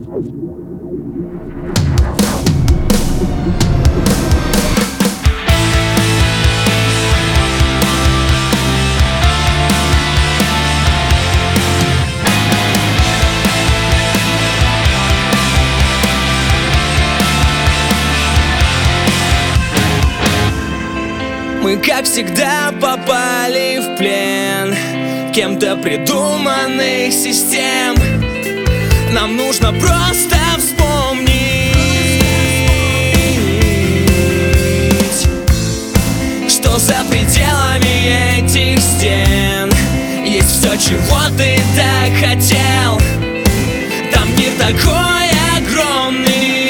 Мы, как всегда, попали в плен кем-то придуманных систем. Нам нужно просто вспомнить, что за пределами этих стен есть все, чего ты так хотел. Там мир такой огромный,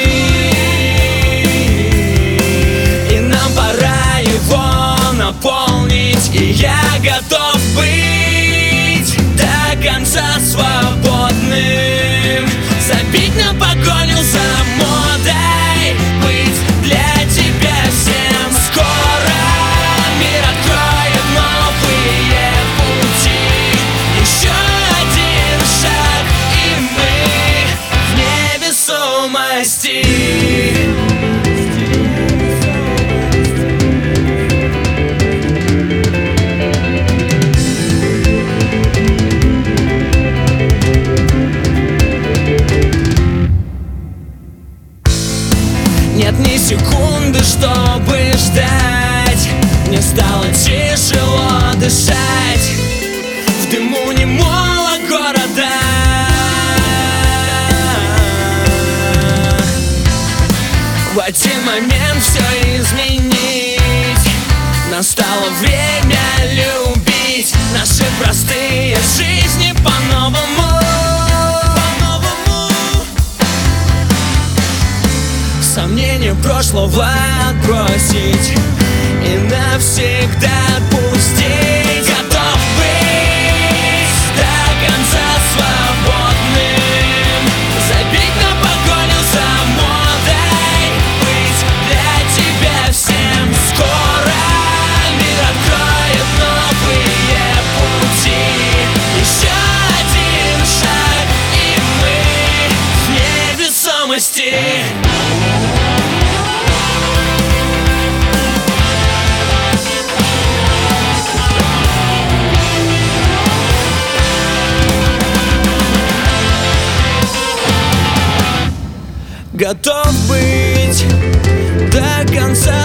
и нам пора его наполнить. И я готов быть до конца свободным, забить на погоню за модой, быть для тебя всем. Скоро мир откроет новые пути, еще один шаг, и мы в невесомости. Нет ни секунды, чтобы ждать. Мне стало тяжело дышать. В дыму немого города. В один момент все изменить. Настало время любить наши простые жизни по-новому. Сомнения прошлого отбросить и навсегда отпустить. Готов быть до конца свободным, забить на погоню за модой, быть для тебя всем. Скоро мир откроет новые пути, еще один шаг, и мы в невесомости. Готов быть до конца